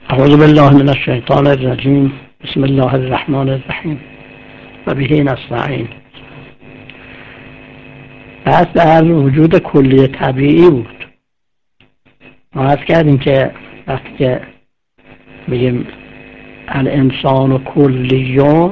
اعوذ بالله من الشیطان الرجیم. بسم الله الرحمن الرحیم و به نستعین. بحث در وجود کلی طبیعی بود. ما عرض کردیم که وقتی که بگیم الانسان و کلیون،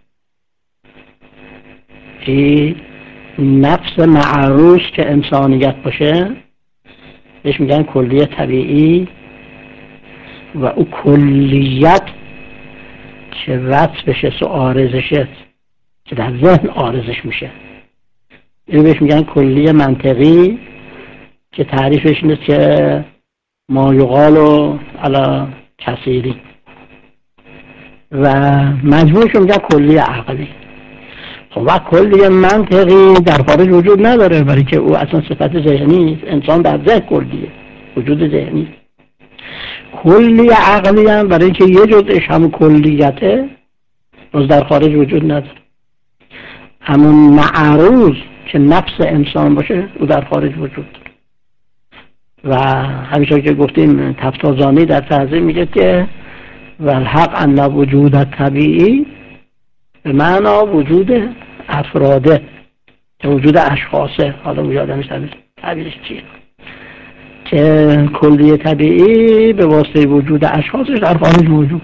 این نفس معروض که انسانیت باشه بهش میگن کلی طبیعی، و او کلیت که وصفش و آرزشه که در ذهن آرزش میشه، اینو بهش میگن کلی منطقی که تعریفش نیست که ما یقال علی کثیری، و مجموعش میگن کلی عقلی. خب وقت کلی منطقی در خارج وجود نداره، برای که او اصلا صفت ذهنی، انسان در ذهن کلیه، وجود ذهنی. کلی عقلی هم برای که یه جزءش همون کلیته، باز در خارج وجود نداره. همون معروض که نفس انسان باشه او در خارج وجود داره. و همیشه که گفتیم تفتازانی در تهذیب میگه که والحق ان وجود طبیعی به معنا وجود افراده، که وجود اشخاصه. حالا یادم نیست تعبیرش چیه، که کلی طبیعی به واسطه وجود اشخاصش در خارج موجود.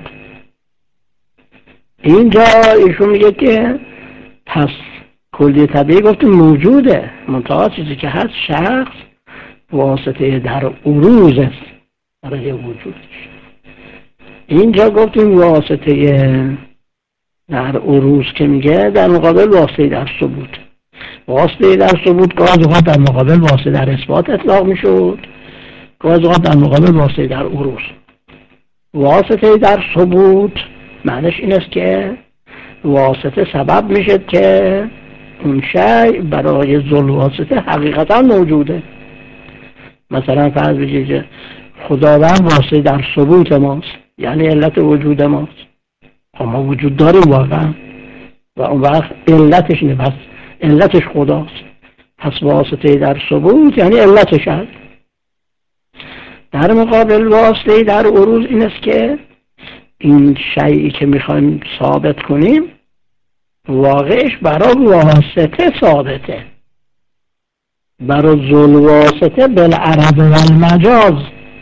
اینجا ایشون میگه که پس کلی طبیعی گفتیم موجوده، منتها چیزی که هست شخص واسطه در عروض است برای وجودش. اینجا گفتیم واسطه در عروض که میگه در مقابل واسطه در ثبوت. واسطه در ثبوت گاهی اوقات در مقابل واسطه در اثبات اطلاق میشد، گاهی اوقات در مقابل واسطه در عروض. واسطه در ثبوت معنیش این است که واسطه سبب میشه که اون شیء برای ذل واسطه حقیقتا موجوده. مثلا فرض بگیرید خداوند واسطه در ثبوت ماست، یعنی علت وجود ماست. خب ما وجود داریم واقعا، و اون وقت علتش نه، پس علتش خداست. پس واسطه در ثبوت یعنی علتش هست. در مقابل واسطه در عروض این است که این شیئی که میخوایم ثابت کنیم واقعش برای واسطه ثابته، برای ذل واسطه بالعرض و المجاز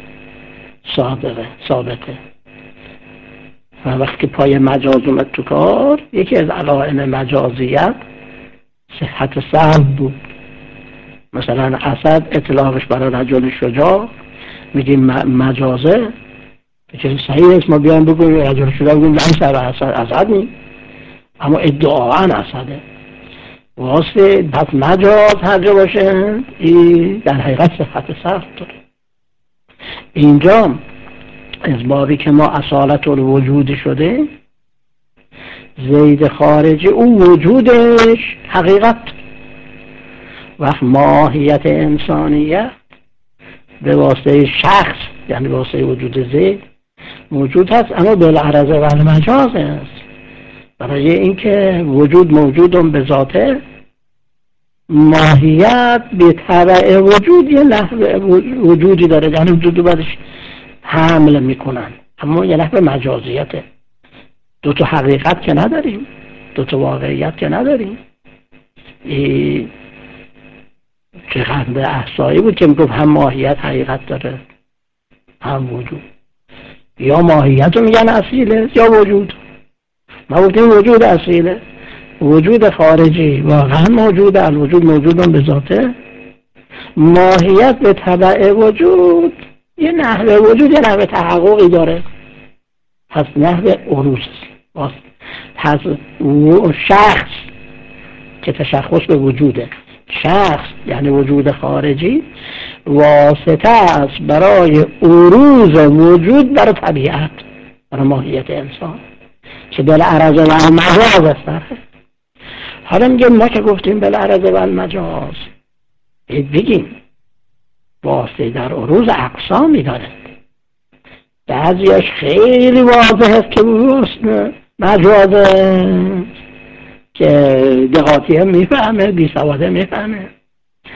ثابته. و وقتی پای مجاز اومد تو کار، یکی از علائم مجازیت صحت سلب بود. مثلا اسد اطلاقش برای رجل شجاع میگیم مجازه، چیز صحیح است ما بیان بگویم رجل شجاع، بگویم لمسر اسد نیم، اما ادعاً اسده. واسه پس مجاز هر جا باشه این در حقیقت صحت سلب داره. اینجا از بابی که ما اصالت الوجود شده، زید خارجی اون وجودش حقیقت، وقت ماهیت انسانیت به واسطه شخص یعنی واسطه وجود زید موجود هست، اما بالعرض و المجاز است. برای اینکه وجود موجودم به ذاته، ماهیت به تبع وجود یه نحو وجودی داره، یعنی وجود بعدش حمل میکنن، اما یه نحو مجازیته. دو تا حقیقت که نداریم، دو تا واقعیت که نداریم. این چه خنده احصایی بود که میگفت هم ماهیت حقیقت داره هم وجود. یا ماهیت رو میگن اصیله یا وجود. ما گفتیم وجود اصیله، وجود خارجی واقعا موجود، الوجود موجودم به ذاته، ماهیت به تبع وجود یه نحوه وجود یه نحوه تحققی داره، پس نحوه عروض. پس شخص که تشخص به وجوده، شخص یعنی وجود خارجی واسطه است برای عروض وجود برای طبیعت، برای ماهیت انسان که بالعرض و المجاز است. حالا میگه ما که گفتیم بالعرض و المجاز، بگیم واسطه در عروض اقسامی داره. بعضیش خیلی واضح است که مجازه که دقاطی هم میفهمه، بی سواده میفهمه.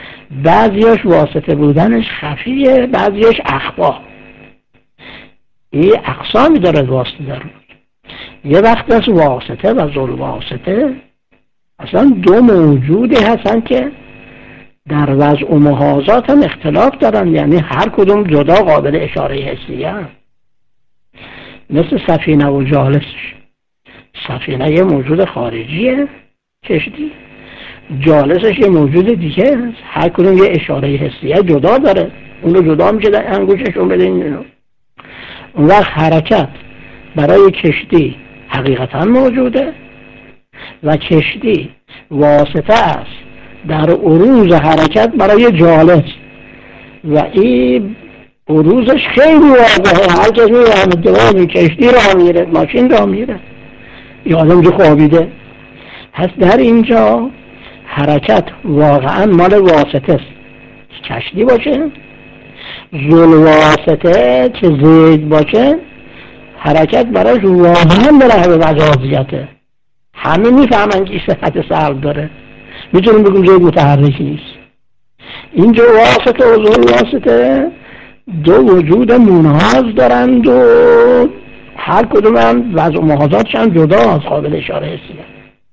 بعضیش واسطه بودنش خفیه، بعضیش اخفا. این اقسامی داره واسطه داره. یه وقت از واسطه و ذل واسطه اصلا دو موجودی هستن که در وضع و محاذات هم اختلاف دارن، یعنی هر کدوم جدا قابل اشاره حسی هست. مثل سفینه و جالسش. سفینه یه موجود خارجیه، کشتی. جالسش یه موجود دیگه هست، هر کدوم یه اشاره حسیه جدا داره، اون رو جدا میشه در انگوششون بدین. اون وقت حرکت برای کشتی حقیقتا موجوده و کشتی واسطه است در عروض حرکت برای جالس و این عروضش خیلی واضحه، هر کسی میفهمه دوام کشتی را میره، ماشین را میره، یا آدم جو خوابیده هست. در اینجا حرکت واقعا مال واسطه است، کشتی باشه. ذل واسطه که زید باشه حرکت براش واقعا به نحو مجازیته، همه میفهمن که صفت سلب داره، میتونیم بگیم زید متحرک نیست. اینجا واسطه و ذل واسطه دو وجود منحاز دارند و هر کدوم هم وضع و محاذاتش هم جدا از قابل اشاره حسیه.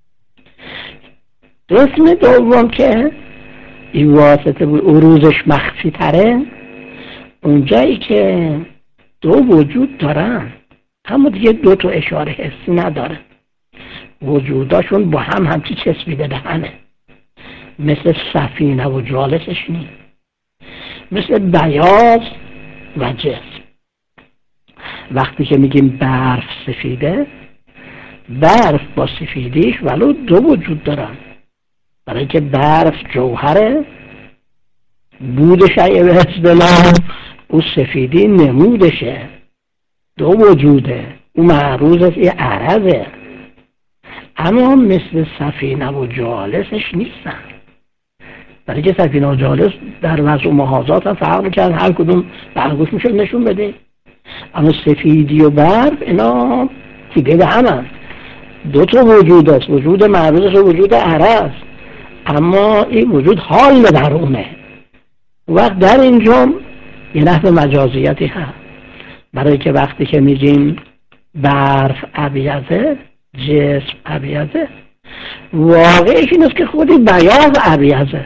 قسم دوم که این واسطه عروضش مخفی تره، اونجایی که دو وجود دارن اما دیگه دو تا اشاره حسی نداره، وجوداشون با هم همچی چسبیده به همه، مثل سفینه و جالسش نیست، مثل بیاض و جسم. وقتی که میگیم برف سفیده، برف با سفیدیش ولو دو وجود دارن، برای که برف جوهره، بودش اگه به اصطلاح، او سفیدی نمودشه، دو وجوده، او معروض از یه عرضه. اما مثل سفینه و جالسش نیستن، برای که سفینه و جالس در وضع و محاذات هم فرق میکرد، هر کدوم برگوش میشد نشون بده. اما سفیدی و برف اینا تیگه به هم هم دو تا وجود است، وجود معروض و وجود عرض، اما این وجود حال در اونه. وقت در اینجا یه نحو مجازیتی هست، برای که وقتی که میگیم برف ابیضه، جسم ابیضه، واقعش این است که خودی بیاض ابیضه.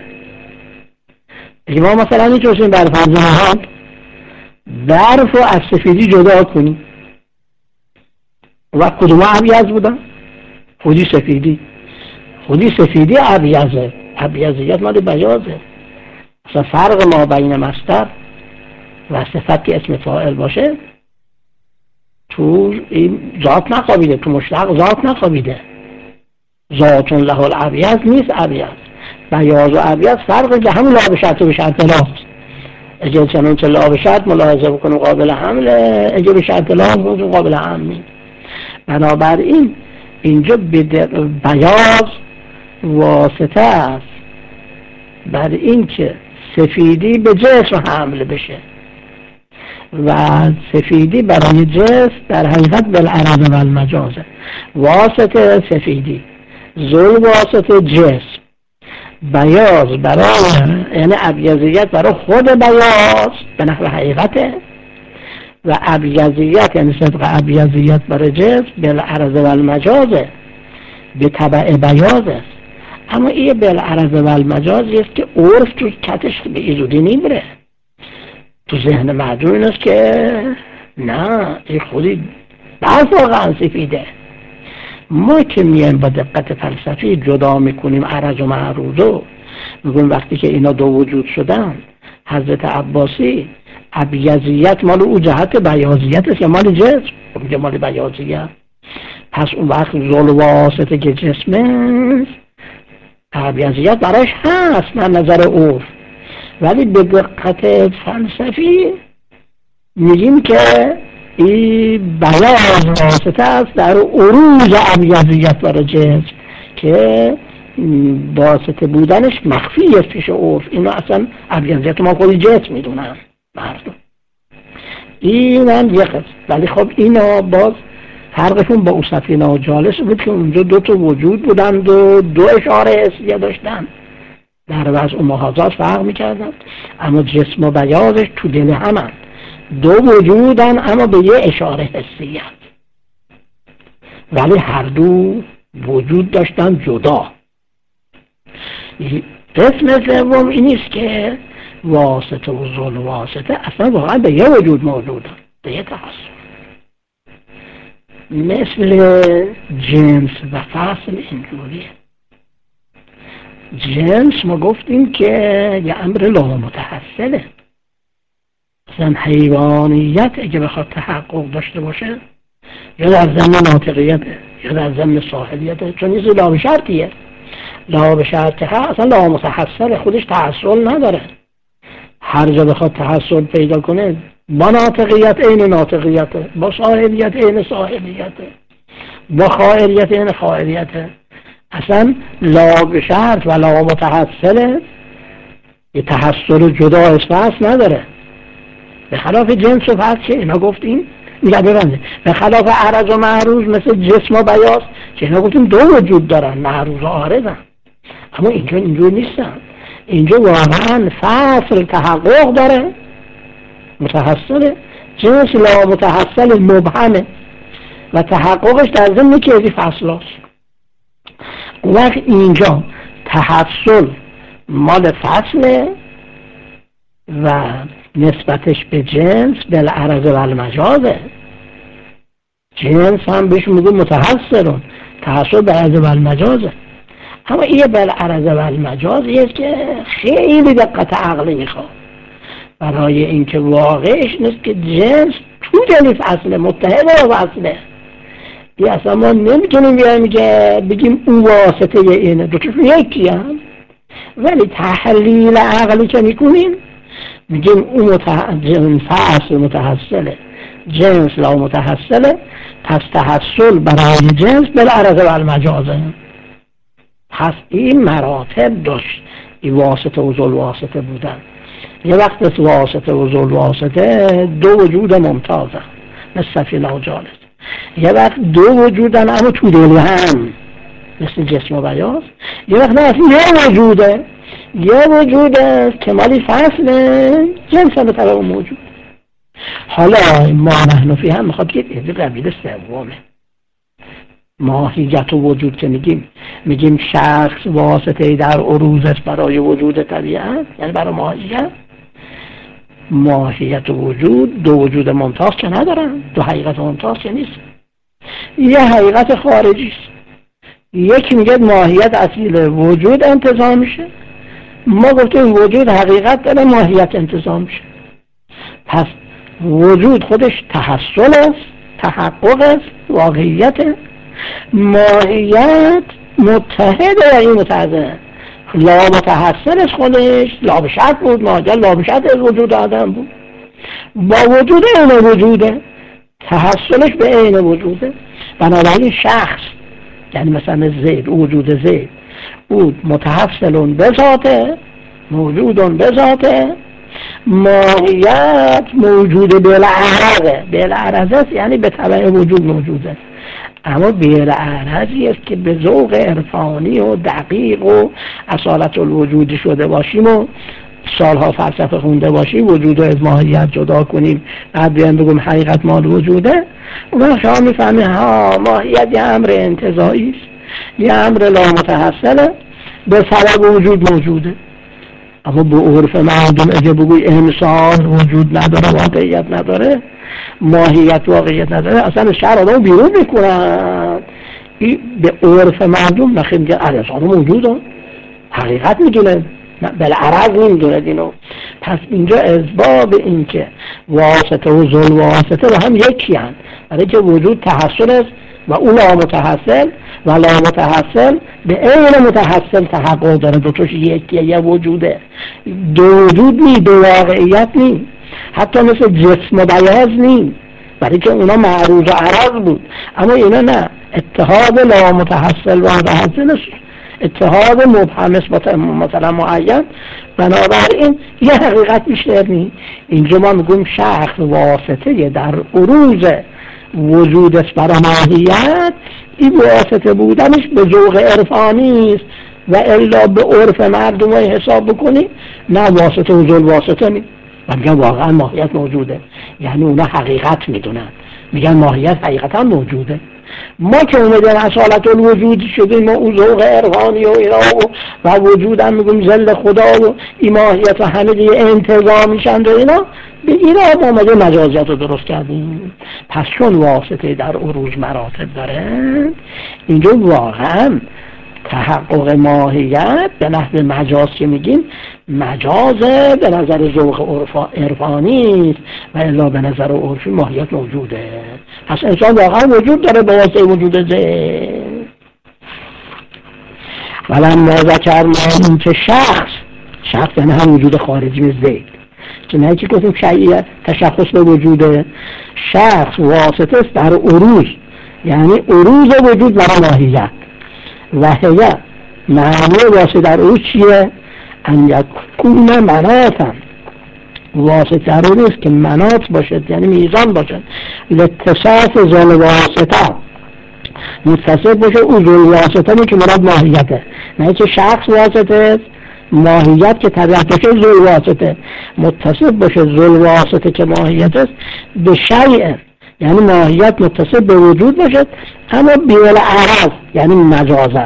ما مثلا میتونیم بر فرض محال برف رو از سفیدی جدا کنیم، و کدوم ابیض بودن؟ خودی سفیدی ابیضه، ابیضیت مال بیاضه. مثلا فرق ما بین مصدر و صفت که اسم فاعل باشه، تو این ذات نخوابیده، تو مشتق ذات نخوابیده، ذاتون له الابیض نیست. ابیض بیاض و ابیض فرق به همون لا به شرط و به شرط لا است. اگه چنان که لا به شرط ملاحظه بکنیم قابل حمله، اگه به شرط لا موضوع قابل حمل. بنابراین اینجا بیاض واسطه است بر این که سفیدی به جسم حمل بشه و سفیدی برای جسم در حقیقت بالعرض و المجازه. واسطه سفیدی، ذل واسطه جسم، بیاض برای یعنی ابیضیت برای خود بیاض به نحو حقیقته، و ابیضیت یعنی صدق ابیضیت برای جسم بالعرض و المجازه به تبع بیاض است. اما این بالعرض و المجاز است که عرف تو کتش به ایزودی نمیره، تو ذهن مردم این است که نه این خودی برف واقعا سفیده. ما که میایم با دقت فلسفی جدا میکنیم عرض و معروضو، میگویم وقتی که اینا دو وجود شدن، حضرت عباسی ابیضیت مال او جهت بیاضیت است یا مال جسم؟ میگه مال بیاضیت. پس اون وقت ذل واسطه که جسمه ابیضیت براش هست من نظر عرف، ولی به دقت فلسفی میگیم که این بیاض واسطه است در عروض ابیضیت برای جسم که واسطه بودنش مخفی است پیش عرف. اینا اصلا ابیضیت ما خودی جسم میدونن مردم، این هم یه قسم. ولی خب اینا باز فرقشون با او سفینه و جالس بود که اونجا دو تا وجود بودند و دو اشاره حسیه داشتن، در وضع و محاذات فرق میکردن. اما جسم و بیاضش تو دل همن، دو وجودن اما به یه اشاره حسیت، ولی هر دو وجود داشتن جدا. قسم سوم اینیست که واسطه و ذل واسطه اصلا واقعا به یه وجود موجودن، به یه تحصل. مثل جنس و فصل اینجوریه. جنس ما گفتیم که یه امر لامتحصله. مثلا حیوانیت اگه بخواد تحقق داشته باشه یا در ضمن ناطقیته یا در ضمن ساحلیته، چون یه لا به شرطیه. لا به شرط اصلا لامتحصله، خودش تحصل نداره. هر جا بخواد تحصل پیدا کنه با ناطقیت عین ناطقیته، با ساحلیت عین ساحلیته، با خائریت عین خائریته. اصلا لا به شرط و لا متحصله، یه تحصل جدا از فصل نداره. به خلاف جنس و فصل که اینا گفتیم ببنده، به خلاف عرض و معروض مثل جسم و بیاض که اینا گفتیم دو وجود دارن، معروض و عارضن. اما اینجور نیستن. اینجا واقعا فصل تحقق داره، متحصله. جنس لا متحصل مبهمه و تحققش در ضمن که ازی فصل هست. اون وقت اینجا تحصل مال فصله و نسبتش به جنس بالعرض و المجازه. جنس هم بهش میگه متحصلون، تحصل بالعرض و المجازه. اما این بالعرض و المجاز یه که خیلی دقت عقلی میخواد، برای اینکه واقعش نیست که جنس تو دلی فصله، متحد و فصله. این اصلا ما نمیتونیم بگیم اون واسطه اینه، دوتاشون یکی هم. ولی تحلیل عقلی که میکنیم میگیم اون فصل متحصله، جنس لا متحصله، پس تحصل برای جنس بالعرض و المجازه. پس این مراتب داشت، این واسطه و ذل واسطه بودن. یه وقت واسطه و ذل واسطه دو وجود ممتازن مثل سفینه و جالس. یه وقت دو وجودن اما تو دلی هم مثل جسم و بیاض. یه وقت نه یه وجوده، یه وجوده که مالی فصله، جنس هم به طبع موجود. حالا ما نحنفی هم میخواد که این قبیل سومه. ماهیت و وجود که میگیم شخص واسطه در عروض است برای وجود طبیعت، یعنی برای ماهیت. ماهیت و وجود دو وجود ممتاز که ندارن، دو حقیقت ممتاز که نیست. یه حقیقت خارجی است. یکی میگه ماهیت اصیل وجود انتزاع میشه، ما گفتیم وجود حقیقت داره، ماهیت انتزاع میشه. پس وجود خودش تحصل است، تحقق است، واقعیت. ماهیت متحده و این متحده لا متحصل است، خودش لا به شرط بود، ماهیت لا به شرط از وجود آدم بود، با وجود این وجوده، تحصلش به این وجوده. بنابراین شخص یعنی مثلا زید، وجود زید بود متحصلون به ذاته، موجودون به ذاته. ماهیت موجود بالعرضه، بالعرضه است یعنی به طبع وجود موجوده، اما بالعرضی است که به ذوق عرفانی و دقیق و اصالت الوجودی شده باشیم و سالها فلسفه خونده باشیم، وجود رو از ماهیت جدا کنیم، بعد بیایم بگم حقیقت مال وجوده. اون شما میفهمید ها ماهیت یه امر انتزاعی است، یه امر لامتحصله، به سبب وجود موجوده. اما به عرف مردم اگه بگوی انسان وجود نداره، واقعیت نداره، ماهیت واقعیت نداره، اصلا شهر آدم بیرون میکنن. این به عرف مردم نخیر میگه انسان موجوده، حقیقت میدونه، بالعرض نمیدونه دینو. پس اینجا اسباب این که واسطه و ذل واسطه با هم یکی هست، برای که وجود تحصل است و اون لامتحصل، و لامتحصل به عین متحصل تحقق داره. دوتاش یکیه، یه وجوده، دو وجود نی، دو واقعیت نی، حتی مثل جسم و بیاض نی، برای که اونا معروض و عرض بود. اما اینا نه، اتحاد لامتحصل و متحصل است، اتحاد مبهم مثلا معین. بنابراین یه حقیقت بیشتر نی. اینجا ما میگویم شخص واسطه در عروض وجود است برای ماهیت. این واسطه بودنش به ذوق عرفانی است و الا به عرف مردم حساب بکنی نه واسطه و ذل واسطه نی. و میگن واقعا ماهیت موجوده، یعنی اونا حقیقت میدونن، میگن ماهیت حقیقتا موجوده. ما که اومدن اصالت الوجود شدیم و اون ذوق عرفانی و اینا و وجود هم میگم ذل خدا و این ماهیت و همه دیگه انتظامیشند و اینا، به اینا ما اومده مجازیت رو درست کردیم. پس چون واسطه در عروج مراتب داره، اینجا واقعا تحقق ماهیت به نحو مجاز که میگیم مجازه به نظر ذوق عرفانی و الا به نظر عرفی ماهیت موجوده. پس انسان واقعا وجود داره به واسطه وجود ذهن. ولما ذکرنا که شخص یعنی هم وجود خارجی ذهن، که نه چی گفتیم شیعه تشخص به وجوده، شخص واسطه است در عروج، یعنی عروج وجود برای ماهیت. و هیه معنی واسطه در عروج چیه؟ ان یکون مناطا، واسطه در عروج است که مناط باشد یعنی میزان باشد، لاتصاف ذل واسطه، متصف باشه او ذل واسطه که مراد ماهیته، نه که شخص واسطه است، ماهیت که طبیعت باشه ذل واسطه، متصف باشه ذل واسطه که ماهیت است به شیء، یعنی ماهیت متصف به وجود باشد اما بیل عرض یعنی مجازه.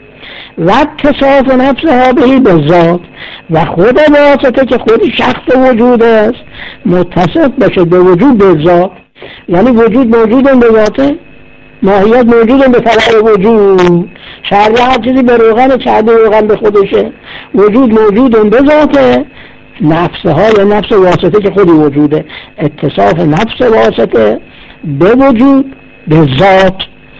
و اتصاف نفسها بهی به ذات، و خود واسطه که خود شخص وجود است متصف باشه به وجود به ذات، یعنی وجود موجود به ذاته، ماهیت موجود به طبع وجود. شرعی هر چیزی به روغن چرده روغن به خودشه، وجود موجود به ذاته، نفسها یا نفس واسطه که خودی وجوده، اتصاف نفس واسطه به وجود به ذات.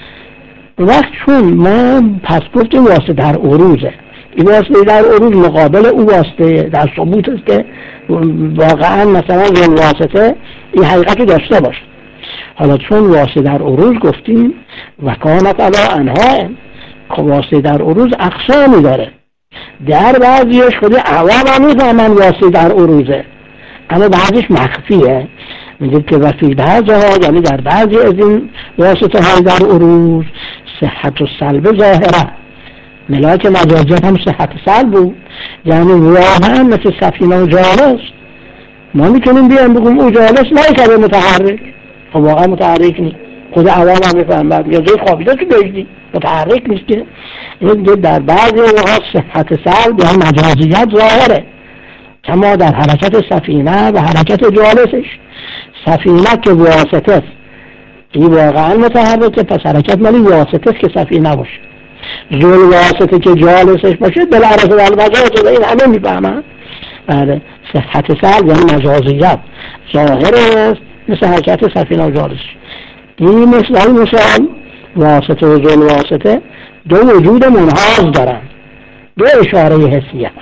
وقت چون ما پس گفتیم واسطه در عروضه، این واسطه در عروض مقابل او واسطه در ثبوت است که واقعا مثلا ذل واسطه این حقیقت رو داشته باشه. حالا چون واسطه در عروض گفتیم و کانت علی انها، واسطه در عروض اقسامی داره، در بعضیش خودی عوام هم میفهمن واسطه در عروضه اما بعضیش مخفیه. میگه که وفی بعضها، یعنی در بعضی از این واسطه های در عروض صحت و سلب ظاهره، ملاک مجازیت هم صحت سلب بود، یعنی واقعا مثل سفینه و جالس ما میتونیم بیان بگیم او جالس نایکده متحرک، خب واقعا متحرک نیست، خود عوام هم میفهمد یا جای خوابیده تو بجدی متحرک نیست که. این در بعضی اوقات صحت سلب یا مجازیت ظاهره، کما در حرکت سفینه و حرکت جالسش. سفینه که واسطه است این واقعا متحرکه، پس حرکت مالی واسطه است که سفینه باشه. ذل واسطه که جالسش باشه بالعرض و المجاز، و این همه میفهمن. بله، صحت سلب یعنی مجازیت ظاهر است مثل حرکت سفینه و جالسش. این مثال واسطه و ذل واسطه دو وجود منحاز دارن، دو اشاره حسیه،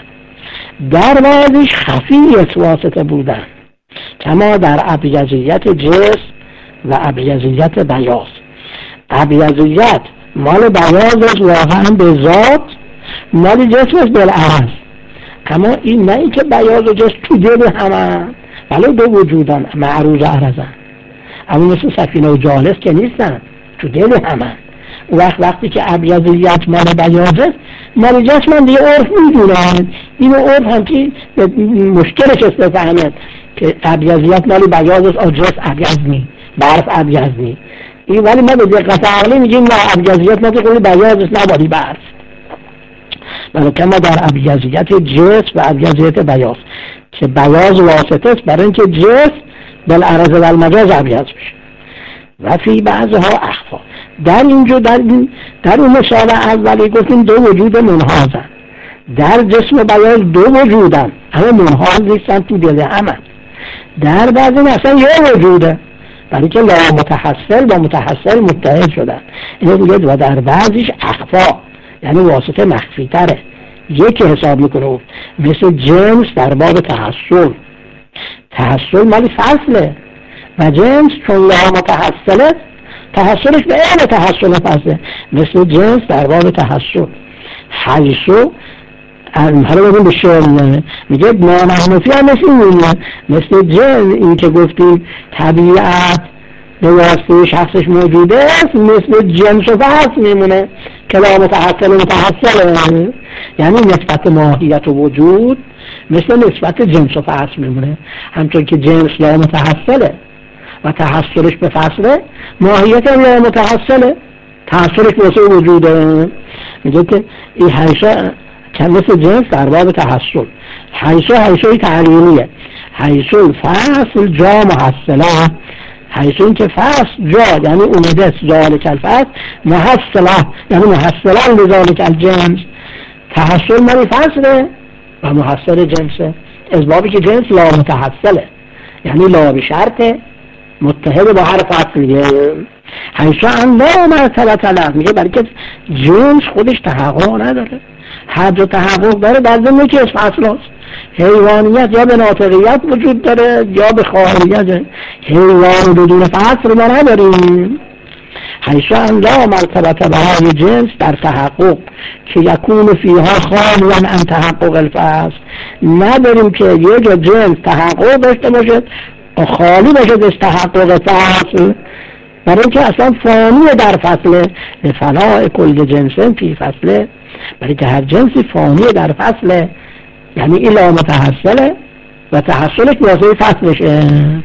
در بعضیش خفیت واسطه بودن، کما در ابیضیت جسم و ابیضیت بیاض. ابیضیت مال بیاض واقعا به ذات، مال جسم بالعرض، اما این نه ای که بیاض و جسم تو دل همه، ولی دو وجودن معروض عرضن، اما مثل سفینه و جالس که نیستن، تو دل همه. وقتی که ابیضیت مال بیاضه، مال جسم هم دیگه عرف میدونن، اینو عرف هم که مشکلش استفهمه که ابیضیت مال بیاضه، آجرس ابیض نی، برف ابیض نی. این ولی ما به دقت عقلی میگیم نه، ابیضیت مال قولی بیاضه نبالی برف، بلکه ما در ابیضیت جسم و ابیضیت بیاض که بیاض واسطه است برای اینکه جسم بالعرض و المجاز ابیض بشه. و فی بعضها اخفا، در اینجا در اون مثال اولی گفتیم دو وجود منحازن، در جسم بیاض دو وجودن اما منحاز نیستن، تو دل همه. در بعضی مثلا یه وجوده، برای که لا متحصل با متحصل متحد شدن. اینو میگه و در بعضیش اخفا، یعنی واسطه مخفی تره، یکی حساب میکنه، مثل جنس در باب تحصل. تحصل مالی فصله و جنس چون لا متحصله تحصلش به علم تحصل فصله، مثل جنس در باب تحصل. حیثو حالا بگیم به شعر میگه نامحنفی هم مثل جنس، این که گفتیم طبیعت به واسطه شخصش موجوده است، مثل جنس و فصل میمونه که لا متحصل متحصله، یعنی نسبت ماهیت و وجود مثل نسبت جنس و فصل میمونه. همطور که جنس لا متحصله و تحصلش به فصله، ماهیت هم لا متحصله، تحصلش واسه وجوده. میگه که این حیثا که مثل جنس در باب تحصل، حیثا تعلیمیه، حیثا الفصل جا محصله، حیث این که فصل جا یعنی اومده ذالک الفصل، محصله یعنی محصلا لذالک الجنس، تحصل مالی فصله و محصل جنسه. از بابی که جنس لا متحصله یعنی لا بشرطه، متحد با هر فصلیه. حیث ان لا مرتبه له، میگه برای که جنس خودش تحقق نداره، هر جا تحقق داره در ضمن که از فصل هست. حیوانیت یا به ناطقیت وجود داره یا به خواهریت، حیوان بدون فصل ما نداریم. حیث ان لا مرتبه برای جنس در تحقق که یکون فیها خالیا عن تحقق الفصل، نداریم که یه جا جنس تحقق داشته باشه و خالی باشه از تحقق فصل، برای اینکه اصلا فانی در فصله. فناء کل جنس فی فصله، برای که هر جنسی فانی در فصله، یعنی این لا متحصله و تحصلش واسه فصلشه.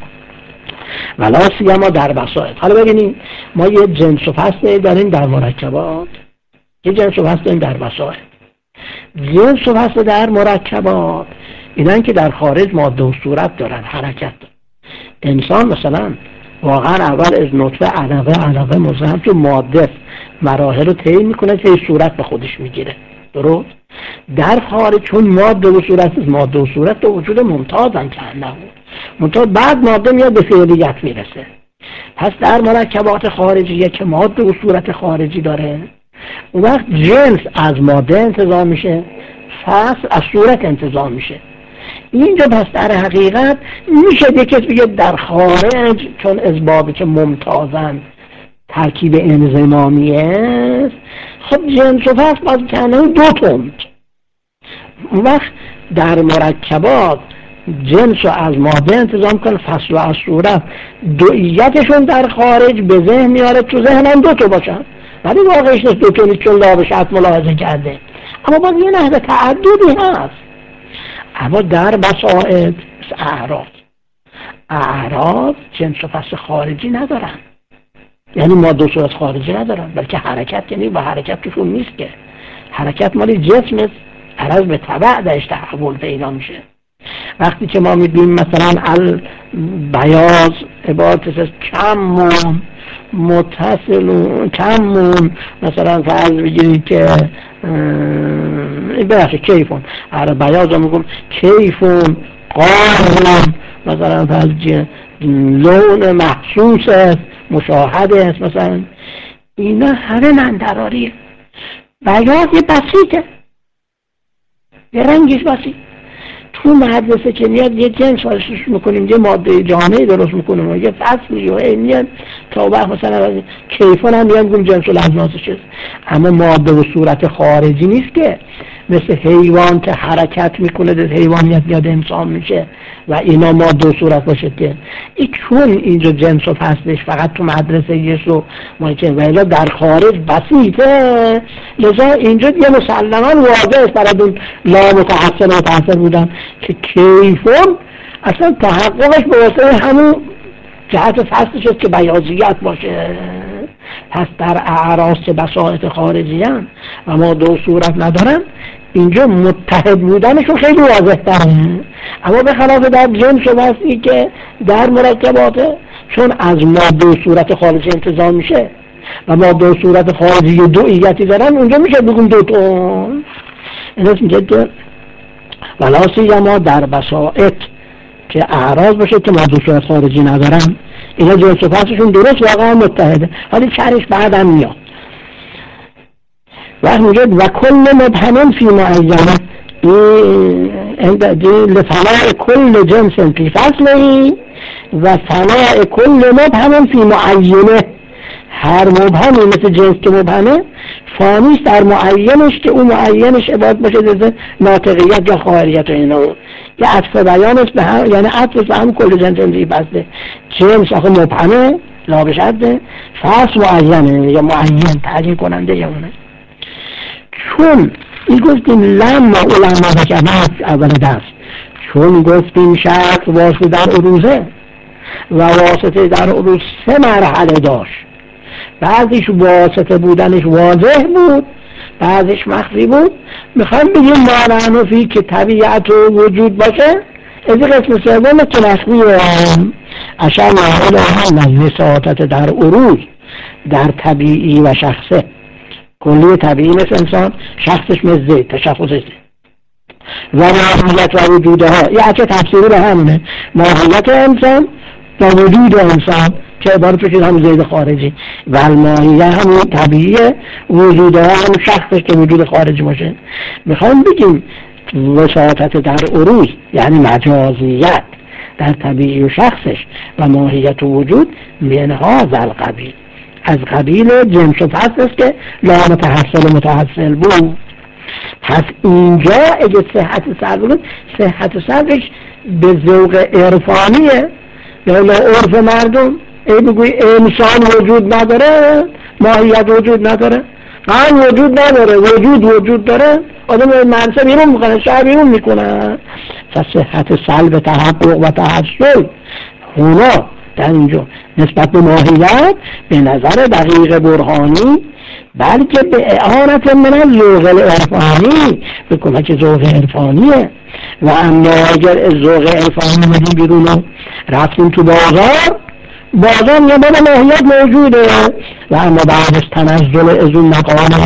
ولا سیما در بساط. حالا ببینیم ما یه جنس و فصل داریم در مرکبات، یه جنس و فصل داریم در بساط. جنس و فصل در مرکبات اینن که در خارج ماده و صورت دارن، حرکت دارن. انسان مثلا واقعا اول از نطفه علقه مزهم تو ماده مراحل رو طی میکنه که صورت به خودش میگیره، درست؟ در خارج چون ماده و صورت به وجود ممتازن که نبود، منتها بعد ماده میاد به فعلیت میرسه. پس در مرکبات خارجیه که ماده و صورت خارجی داره، اون وقت جنس از ماده انتظام میشه، فصل از صورت انتظام میشه. اینجا پس در حقیقت میشه دیگه بگه در خارج چون اسبابی که ممتازن ترکیب انضمامی است، خب جنس و فصل باز کنن دو تند. اون وقت در مرکبات جنس و از ماده انتظام کنه، فصل و از صورت دوئیتشون در خارج به ذهن میاره، تو ذهن هم دو تا باشن، ولی واقعش نیست دو تا نیست چون لا به شرط ملاحظه کرده، اما باز یه نحوه تعددی هست. اما در بساط اعراض جنس و فصل خارجی ندارن، یعنی ماده و صورت خارجی ندارن، بلکه حرکت، یعنی با حرکت توشون نیست که حرکت مالی جسم است، عرض به تبع درش تحول پیدا میشه. وقتی که ما میبینیم مثلا البیاض عبارت از کمون متصل کمون، مثلا فرض بگیرید که ببخشید کیفون، بیاض رو میگم کیفون قارون، مثلا فرض لون محسوس است، مشاهده است، مثلا اینا همه مندراریه. بیاض یه بسیطه، یه رنگش بسیط. تو مدرسه که میاد یه جنس وارشش میکنیم، یه ماده جامعه درست میکنیم و یه فصلی و میاد تا وقت مثلا کیفان هم میگم جنس و لحظاتش است، اما ماده و صورت خارجی نیست که مثل حیوان که حرکت میکنه در حیوانیت یاد انسان میشه و اینا ماده و صورت باشه، که این چون اینجا جنس و فصلش فقط تو مدرسه یسو ما که ولی در خارج بسیطه، لذا اینجا یه مسلما واضح است برای اون لا متحصل و متحصل بودن که کیفون اصلا تحققش به واسه همون جهت فصلش است که بیاضیت باشه. پس در اعراض که بساط خارجی هم و ماده و صورت ندارن، اینجا متحد بودنشون خیلی واضح تره. اما به خلاف در جنس و فصلی که در مرکباته، چون از ماده و صورت خارجی انتظام میشه و ماده و صورت خارجی دوئیتی دارن، اونجا میشه بگم دوتون. این است میگه که ولا سیما در بساط که اعراض باشه که ماده و صورت خارجی ندارن، اینا جنس و فصلشون درست واقعا متحده، حالی چرش بعدم میاد. وقت میگه و کل مبهمن فی معینه لفناء کل جنس فی فصله و فناء کل مبهمن فی معینه. هر مبهمی مثل جنس که مبهمه فانیست در معینش که اون معینش عبارت باشه در ناطقیت یا خواهریت و اینا، یه عطف بیانش به هم، یعنی عطف به هم کل جنس فی فصله. جنس آخه مبهمه لا به شرطه، فصل معینه یا معین تعیین کننده یا اونه. چون این گفتیم لما علما ذکرنا اول درس چون گفتیم شخص واسطه در عروضه و واسطه در عروض 3 مرحله داشت، بعضیش واسطه بودنش واضح بود، بعضیش مخفی بود. میخوایم بگیم معنی که طبیعت و وجود باشه، از قسم سوم که مخفی هم اشار ناهل هم از وساطت در عروض در طبیعی و شخصه. کلی طبیعی مثل انسان، شخصش مثل زید، تشخصش زید و ماهیت و وجودها، یه اچه تفسیری به همونه. ماهیت انسان و وجود انسان که عبارت بشید هم زید خارجی و الماهیه همون طبیعیه، وجودها هم شخصش که وجود خارجی باشه. میخوایم بگیم وساطت در عروض یعنی مجازیت در طبیعی و شخصش و ماهیت و وجود منها ذل قبیل، از قبیل جنس و فصل است که لا متحصل متحصل بود. پس اینجا اگه صحت سر بود، صحت سرش به ذوق عرفانیه، به عرف مردم. ای بگوی انسان وجود نداره، ماهیت وجود نداره، قلب وجود نداره، وجود داره، آدم منصب بیرون میکنه، شهر بیرون میکنه. فصحت سلب تحقق و تحصل هنا در اینجا نسبت به ماهیت به نظر دقیق برهانی، بلکه به اعانت من الذوق العرفانی، به کمک ذوق عرفانیه. و اما اگر ذوق عرفانی مدیم بیرون و رفتیم تو بازار یه بار ماهیت موجوده و اما بعد از تنزل از اون مقام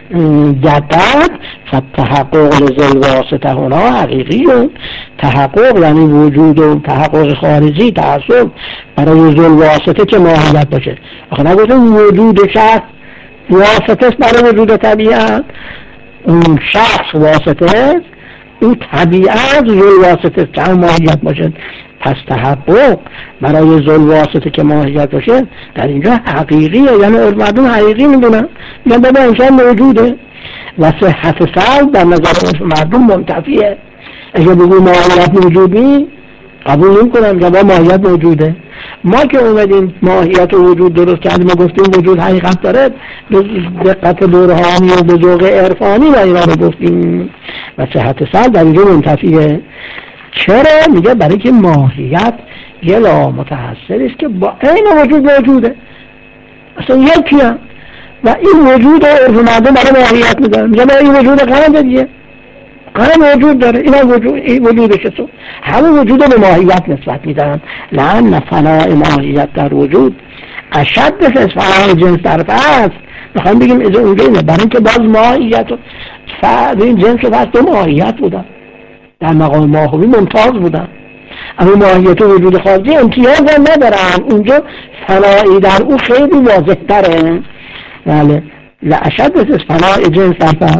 جدد فتحقق لذل واسطه هنا حقیقیون. تحقق یعنی وجود و تحقق خارجی تحصل برای ذل واسطه که ماهیت باشه. آخه نگوشم وجود شخص واسطه است برای وجود طبیعت، اون شخص واسطه است، اون طبیعت ذل واسطه است که هم ماهیت باشه. پس تحقق برای ذل واسطه که ماهیت باشه در اینجا حقیقیه، یعنی مردم حقیقی میدونن، میگن بابا انسان موجوده و صحت سلب در نظر مردم منتفیه. اگه بگو ماهیت موجود نیست قبول نمی کنم، که با ماهیت موجوده. ما که اومدیم ماهیت و وجود درست کردیم و گفتیم وجود حقیقت داره، به دقت برهانی و به ذوق عرفانی و اینا رو گفتیم و صحت سلب در اینجا منتفیه. چرا؟ میگه برای که ماهیت یه لا متحصل است که با این وجود موجوده، اصلا یکی هم، و این وجود عرف مردم برای ماهیت میدن، میگه این وجود قرم دیگه، قرم وجود داره، این وجودش تو همون وجود به ماهیت نسبت میدن. لأن فناء ماهیت در وجود اشد از فناء جنس در فصل. میخوایم بگیم از اونجا اینه، برای اینکه باز ماهیت و این جنس و فصل دو ماهیت بودن، در مقام ماهوی ممتاز بودن، اما ماهیت و وجود خارجی امتیاز هم ندارن. اونجا فنایی در او خیلی واضح تره. بله، لاشد از فنای جنس در فصل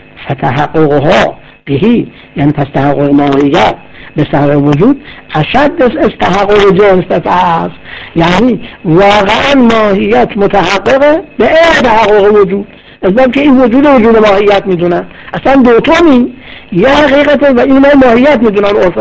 فتحققها بهی، یعنی پس تحقق ماهیت به سر وجود اشد از تحقق جنس در فصل، یعنی واقعا ماهیت متحققه به تحقق وجود، از که این وجود ماهیت میدونن. اصلا دوتونی یه حقیقته و این ماهیت میدونن عرف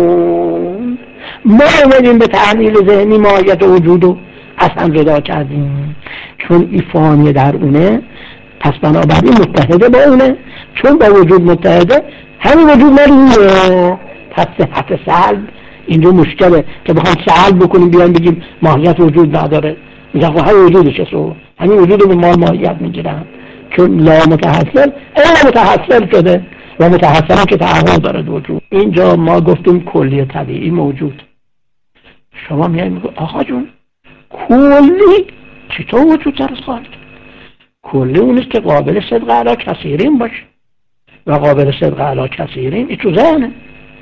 مردم. ما اومدیم به تحلیل ذهنی ماهیت و وجودو اصلا جدا کردیم، چون این فانی در اونه، پس بنابراین متحده با اونه، چون با وجود متحده همین وجود نداره. پس صحت سلب اینجا مشکله که بخوام سلب بکنیم بیان بگیم ماهیت وجود نداره، میگم همین وجودش هست، همین وجود به ما ماهیت میگیرن، چون لا متحصل این متحصل شده و متحصل هم که تحقق داره وجود. اینجا ما گفتیم کلی طبیعی موجود، شما میاییم میگو آقا جون کلی چطور وجود در خارج؟ کلی اونیست که قابل صدق علی کثیرین باشه و قابل صدق علی کثیرین این تو ذهنه.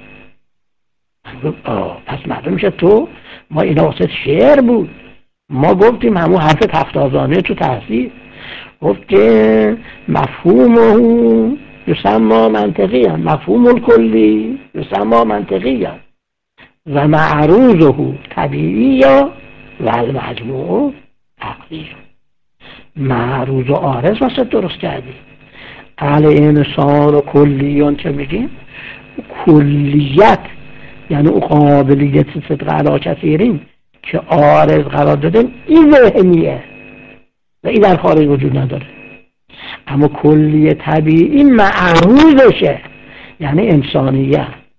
پس معلوم میشه تو ما اینا واسه شعر بود، ما گفتیم همون حرف تفتازانه تو تحصیل گفت که مفهومه یسمى منطقیه، مفهوم الکلی یسمى منطقیه و معروضه طبیعیه و المجموع عقلیه. معروض و عارض واسه درست کردی. اهل انسان و کلیان که میگیم کلیت یعنی او قابلیت صدق علی کثیرین که عارض قرار دادن این ذهنیه و این در خارج وجود نداره. اما کلی طبیعی معروضشه یعنی انسانیت،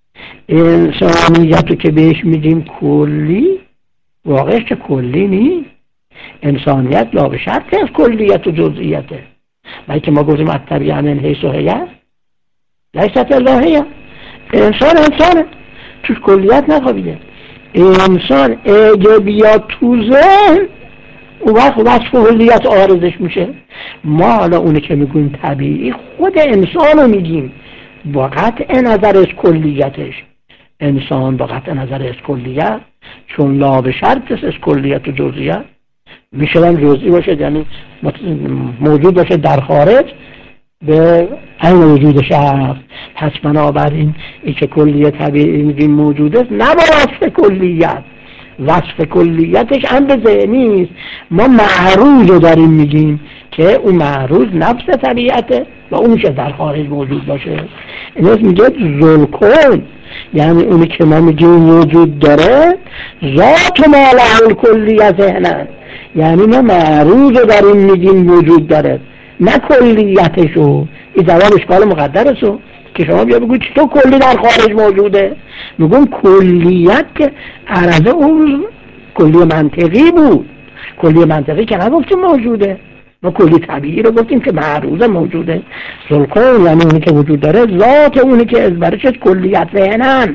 انسانیت رو که بهش میگیم کلی، واقعش که کلی نیست. انسانیت لا به شرطی از کلیت و جزئیته. بلکه ما گفتیم الطبیعه من حیث هی لیست الهیه. انسان انسانه، توش کلیت نخوابیده. انسان اگه بیاد تو ذهن، اون وقت وصف کلیت عارضش میشه. ما حالا اونی که میگویم طبیعی، خود انسان رو میگیم با قطع نظر از کلیتش. انسان با قطع نظر از کلیت، چون لا به شرط از کلیت و جزئیت، میشه جزئی باشه، یعنی موجود باشه در خارج به عین وجودش هست. پس بنابراین این که کلیه طبیعی میگیم موجوده، نه با وصف کلیت. وصف کلیتش امر ذهنی است. ما معروض رو داریم میگیم که اون معروض نفس طبیعته و اون که در خارج موجود باشه. این است میگه ذوالکون، یعنی اونی که ما میگیم وجود داره ذات ما له الکلیه ذهنه، یعنی ما معروض رو داریم میگیم وجود داره، نه کلیتشو. این جواب اشکال مقدرشو که شما بیا بگوید چطور کلی در خارج موجوده. میگم کلیت که عرضه اون کلی منطقی بود. کلی منطقی که نگفتیم موجوده، ما کلی طبیعی رو گفتیم که معروض موجوده. ذوالکون یعنی اونی که وجود داره، ذات اونی که از برش کلیت ذهنن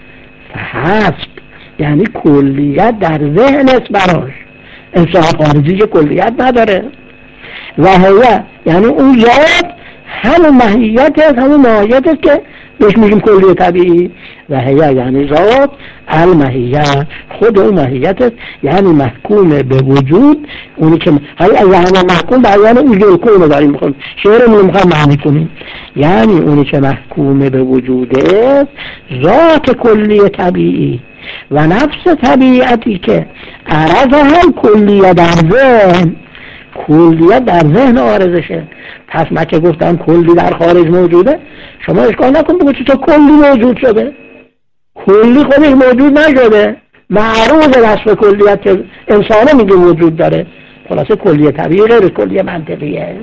هست، یعنی کلیت در ذهن است براش. انسان خارجی که کلیت نداره. و هیه یعنی اون ذات همون ماهیت است، همون ماهیت است که بهش میگیم کلی طبیعی. و هیه یعنی ذات الماهیه، خود اون ماهیت است، یعنی محکوم به وجود. اونی که یعنی محکوم به یعنی اون ذوالکون رو داریم میخونیم، شعرمون رو میخوایم معنی کنیم. یعنی اونی که محکوم به وجوده ذات کلی طبیعی و نفس طبیعتی که عرض هم کلیه در ذهن، کلیت در ذهن عارضشه. پس من که گفتم کلی در خارج موجوده، شما اشکال نکن بگو چطور کلی موجود شده. کلی خودش موجود نشده، معروض وصف کلیت که انسانه میگه وجود داره. خلاصه کلی طبیعی غیر کلی منطقیه.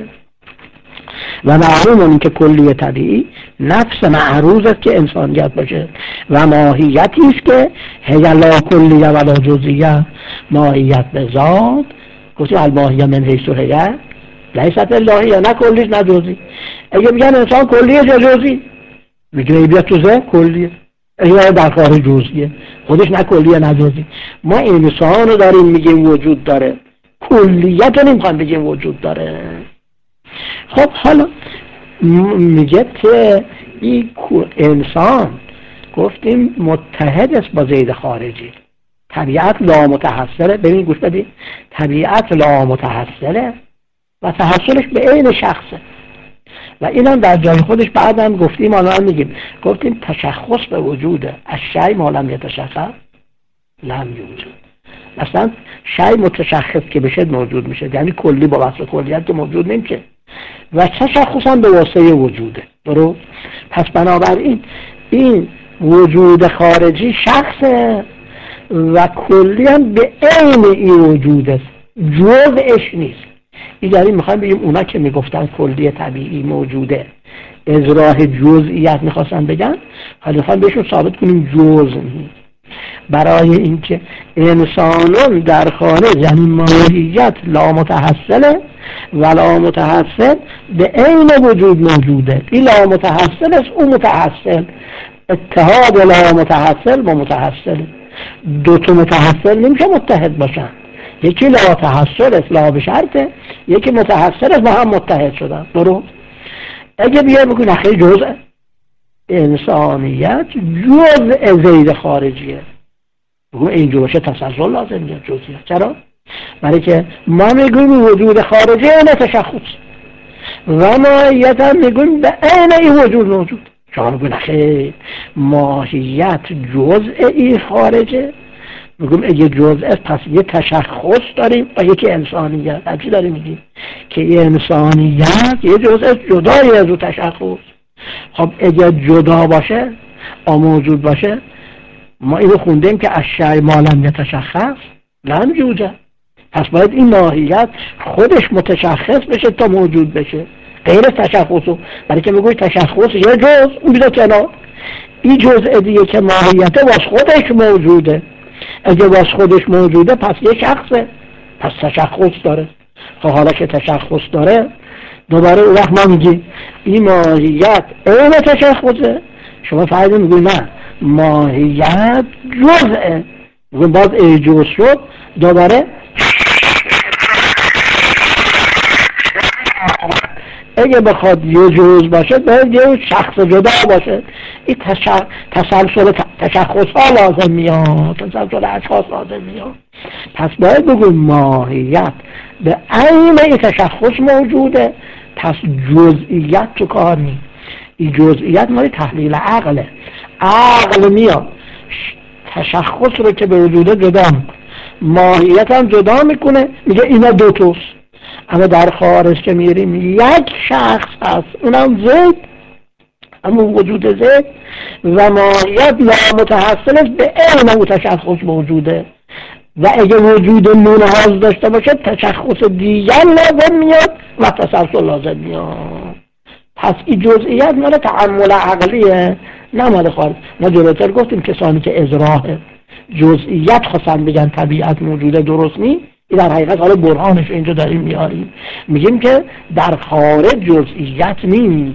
و معلوم این که کلی طبیعی نفس معروض است که انسانیت باشه و ماهیتی است که هی لا کلیه ولا جزئیه، ماهیت به ذات. گفتیم الماهیه من حیث هی لیست الهیه، نه کلیش نه جزئی. اگه میگن انسان کلیه یا جزئی، میگه بیا تو ذهن کلیه، اگه در خارج جزئیه، خودش نه کلیه نه جزئی. ما انسان رو داریم میگیم وجود داره، کلیت رو نمیخوایم بگیم وجود داره. خب حالا میگه که این انسان گفتیم متحد است با زید خارجی. طبیعت لا متحصله. ببین گوش بدید، طبیعت لا متحصله و تحصلش به عین شخصه و اینم در جای خودش بعدم گفتیم، الان میگیم گفتیم تشخص به وجوده از شیء ما لم یتشخص لم یوجد. مثلا شیء متشخص که بشه موجود میشه، یعنی کلی با وصف کلیت که موجود نمیشه و تشخص هم به واسطه وجوده. درست؟ پس بنابراین این وجود خارجی شخصه و کلی هم به عین این وجود است، جزءش نیست. این داریم میخوایم بگیم اونا که میگفتن کلی طبیعی موجوده از راه جزئیت میخواستن بگن، حالا میخوایم بهشون ثابت کنیم جزء نیست. برای اینکه انسانون در خارج یعنی ماهیت لا متحصله و لا متحصل به عین وجود موجوده. این لا متحصل است، اون متحصل. اتحاد لا متحصل با متحصل، دو تا متحصل نمیشه متحد باشن. یکی لا تحصل است لا به شرطه، یکی متحصل است با هم متحد شدن. درست؟ اگه بیا بگو نخیر جزء انسانیت جزء زید خارجیه، بگو اینجا باشه تسلسل لازم نیست جزئیت. چرا؟ برای که ما میگویم وجود خارجی اینه تشخص و ماهیت هم میگویم به عین این وجود موجود. شما میگویم نخیر ماهیت جزء این خارجه، میگویم اگه جزء است پس یه تشخص داریم و یکی انسانیت. همچی داریم میگیم که یه انسانیت یه جزء جدایی از اون تشخص. خب اگه جدا باشه موجود باشه، ما اینو خوندیم که الشیء ما لم یتشخص لم یوجد. پس باید این ماهیت خودش متشخص بشه تا موجود بشه، غیر تشخصو. برای که میگوی تشخص یه جز اون بیده کنار، این جزء دیگه که ماهیت واس خودش موجوده. اگه واس خودش موجوده پس یه شخصه، پس تشخص داره. خب حالا که تشخص داره دوباره اون وقت ما میگیم این ماهیت عین تشخصه. شما فرض میگید نه ماهیت جزءه، باز جزء شد دوباره. اگه بخواد یه جزء باشه باید یه شخص جدا باشه. این تسلسل تشخص ها لازم میاد، تسلسل اشخاص لازم میاد. پس باید بگویم ماهیت به عین این تشخص موجوده، پس جزئیت تو کار نیست. این جزئیت مال تحلیل عقله. عقل میاد تشخص رو که به وجوده جدا میکنه، ماهیت هم جدا میکنه، میگه اینا دو توست. اما در خارج که میریم یک شخص هست، اونم زید، اما وجود زید و ماهیت نامتحصلش به علم او تشخص موجوده و اگه وجود منحاز داشته باشه تشخص دیگر لازم میاد و تسلسل لازم میاد. پس این جزئیات مال تعامل عقلیه نه مال خارج. ما جلوتر گفتیم کسانی که ازراح جزئیات خواستن بگن طبیعت موجوده درست نیست، این در حقیقت حالا برهانش اینجا داریم میاریم، میگیم که در خارج جزئیات نیست.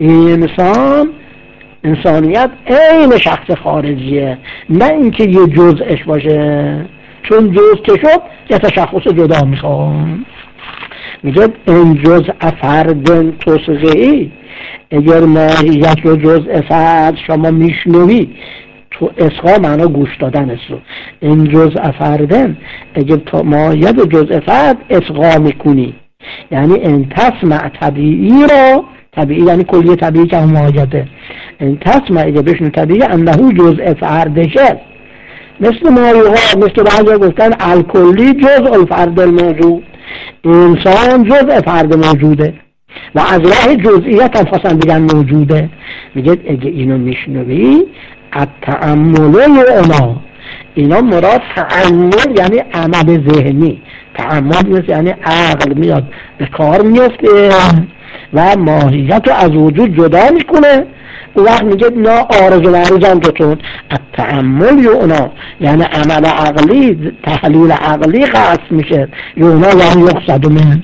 انسانیت عین شخص خارجیه، نه اینکه یه جزءش باشه، چون جزء که شد یه تشخص جدا میخوام. میگه این جزء فردن توسعه‌ای. اگر ماهیت رو جزء فرد شما میشنوی تو اسقا معنا گوش دادن است. این جزء فردن اگر تو ماهیت جزء فرد اسقا میکنی یعنی این تسمع طبیعی رو، طبیعی یعنی کلی طبیعی که هم ماهیته، این تسمع اگر بشنو طبیعی انهو جزء فردشه، مثل مایوها، مثل بعضی گفتن الکلی جزء الفرد الموجود، انسان جزء فرد موجوده و از راه جزئیات هم خواستن بگن موجوده. میگه اگه اینو میشنوی التأمل اینا مراد تأمل یعنی عمل ذهنی. تأمل یعنی عقل میاد به کار میفته و ماهیت رو از وجود جدا میکنه. اون وقت میگه نا آرز و معروض هم دوتون التأمل یونا یعنی عمل عقلی، تحلیل عقلی قصد میشه. یونا یعنی یقصد من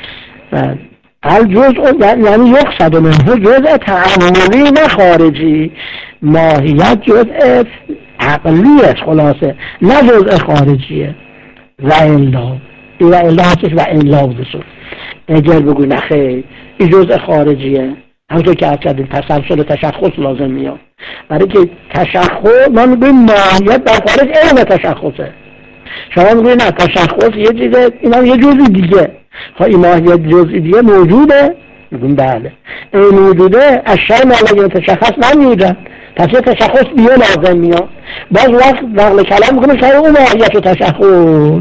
الجزء یعنی یقصد منه جزء تأملی نه خارجی. ماهیت جزء عقلیه خلاصه نه جزء خارجیه. و الا هستش و الا بودشون اگر بگو نخیر این جزء خارجیه، همونطور که از کردیم تسلسل تشخص لازم میاد. برای که تشخص ما میگویم ماهیت در خارج علم تشخصه، شما میگویم نه تشخص یه چیزه، اینا یه جزئی دیگه. این ماهیت جزئی دیگه موجوده؟ میگویم بله این موجوده. اشیاء مالا تشخص نمیوجد، پس یه تشخص دیگه لازم میاد. باز وقت نقل کلام میکنه شاید اون ماهیت و تشخص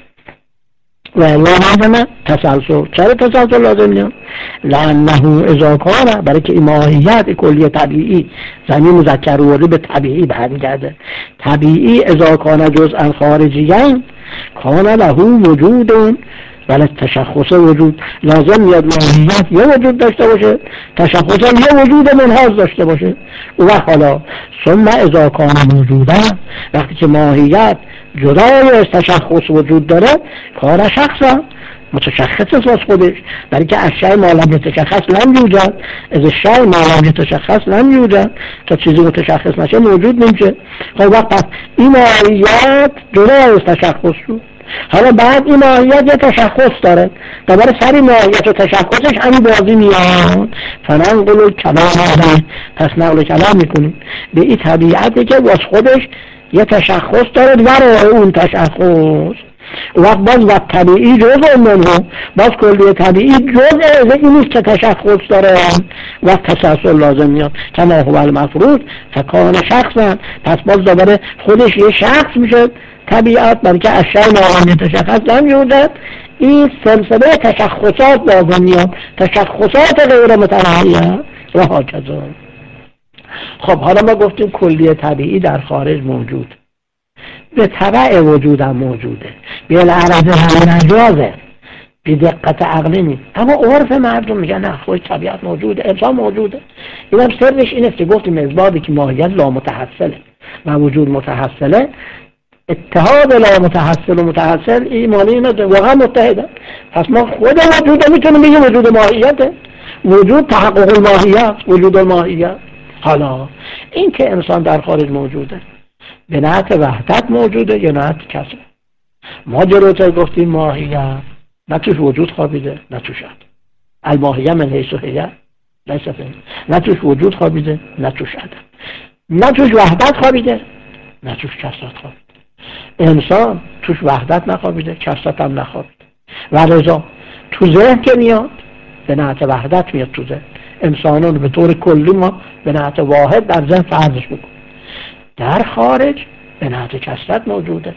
و لازمه تسلسل. چرا تسلسل لازم میاد؟ لانه اذا کان، برای که این ماهیت کلی طبیعی زمین مذکر ورده به طبیعی برمیگرده. طبیعی اذا کان جزءا خارجیا کان له وجود ولی تشخص وجود لازم میاد ماهیت یه وجود داشته باشه، تشخص هم یه وجود منحاز داشته باشه. و حالا ثم اذا کان موجوده، وقتی که ماهیت جدای از تشخص وجود داره کار شخص متشخص از خودش، برای که اشیاء ما لم یتشخص لم یوجد، از اشیاء ما لم یتشخص لم یوجد، تا چیزی متشخص نشه موجود نمیشه. خب وقت این ماهیت جدای از تشخص شد. حالا بعد این ماهیت یه تشخص داره، دوباره سری ماهیت و تشخصش همین بازی میاد. فننقل کلام علیه، پس نقل کلام میکنیم به این طبیعتی که باز خودش یه تشخص داره و اون تشخص وقت باز و طبیعی جزء منه، باز کلی طبیعی جزء این نیست که تشخص داره و تسلسل لازم میاد. کما هو المفروض فکان شخصا، پس باز دوباره خودش یه شخص میشه طبیعت، برای که اشیاء ناقابل تشخص لم یوجد. این سلسله تشخصات لازم میاد، تشخصات غیر متناهیه و هاکذا. خب حالا ما گفتیم کلیه طبیعی در خارج موجود، به تبع وجودم موجوده، به العرض همین اجازه بی دقت عقلی نیست. اما عرف مردم میگن نه، خود طبیعت موجوده، انسان موجوده. اینم سرش اینه که گفتیم از بابی که ماهیت لامتحصله و وجود متحصله، اتحاد لامتحصل و متحصل این معنی اینه واقعا متحده. پس ما خود وجوده میتونیم بگیم وجود ماهیته، وجود تحقق الماهیت، وجود الماهیت. حالا این که انسان در خارج موجوده به نحت وحدت موجوده یا نحت کسر. ما جلوتر گفتیم ماهیت نه توش وجود خوابیده نه توش عدم. الماهیت من حیث هی لیس فیه، نه توش وجود خوابیده نه توش عدم، نه توش وحدت خوابیده نه توش کسرت خوابیده. انسان توش وحدت نخوابیده، کسرت هم نخوابیده. و لذا تو ذهن که میاد به نحت وحدت میاد تو ذهن. انسانان به طور کلی ما به نحت واحد در ذهن فرضش میکنیم، در خارج به نحت کسرت موجوده.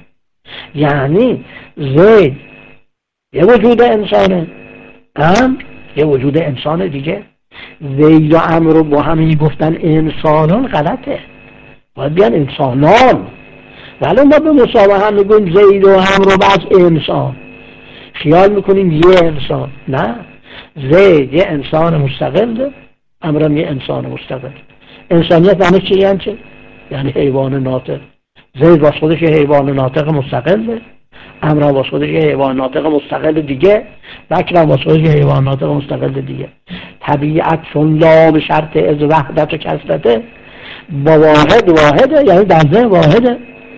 یعنی زید یه وجود انسانه، امر یه وجود انسان دیگه. زید و امر رو با هم گفتن انسانان غلطه، باید بیان انسانان. ولی ما به مساوی هم میگویم زید و امر رو بعد انسان، خیال میکنیم یه انسان. نه، زید یه انسان مستقل، امرم یه انسان مستقل. انسانیت یعنی چی؟ یعنی چه؟ یعنی حیوان ناطق. زید واسه خودش یه حیوان ناطق مستقله، امر واسه خودش یه حیوان ناطق مستقل دیگه، بکر واسه خودش یه حیوان ناطق مستقل دیگه. طبیعت چون لام شرط از وحدت و کسرته، با واحده، یعنی در ذهن واحده،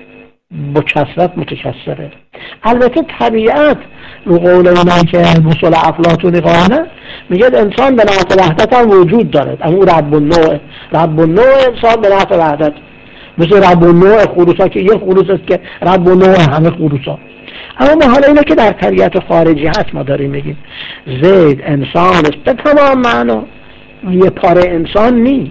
با کسرت متکسره. البته طبیعت رو قول اونا که مسئول افلاطونی قانه میگه انسان به نحت وحدت هم وجود داره، اما رب النوع، رب النوع انسان به نحت وحدت، مثل رب النوع خروسا که یه خروس است که رب النوع همه خروسا. اما ما حالا اینه که در طبیعت خارجی هست ما داریم میگیم زید انسان است به تمام معنا، یه پاره انسان نی،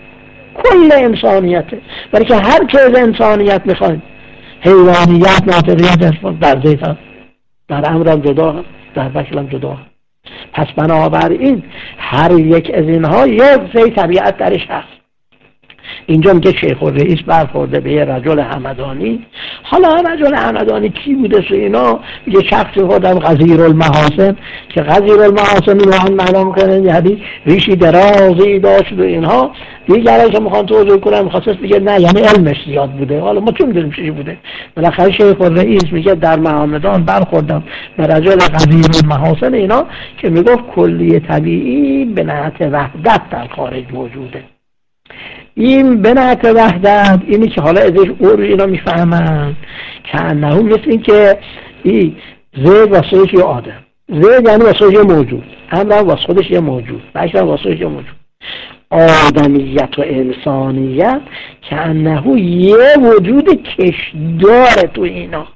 کل انسانیته. برای که هر چیز انسانیت میخوایم، حیوانیت، ناطقیت در زید هست، در امرم جدا هست، در بشرم جدا هست. پس بنابراین هر یک از اینها یک زید طبیعت درش هست. اینجا میگه شیخ الرئیس برخورده به یه رجل همدانی. حالا رجل همدانی کی بوده؟ سو اینا یه شخصی خودم غزیر المحاسن، که غزیر المحاسن رو هم معلوم کنه یعنی ریشی درازی داشت و اینها. دیگرش میخوان توضیح کنم، میخواست بگه نه یعنی علمش زیاد بوده. حالا ما چون میدونیم چی بوده؟ بالاخره شیخ الرئیس میگه در همدان برخوردم به رجل غزیر المحاسن اینا که میگفت کلی طبیعی به نحت وحدت در خارج موجوده. این به نحت وحدت اینی که حالا ازش اینا میفهمن که انه مثل این که این زید واسه خودش یه آدم، زید یعنی واسه خودش یه موجود، امر واسه خودش یه موجود، بشر واسه خودش یه موجود. آدمیت و انسانیت که انه یه وجود کشداره تو اینا.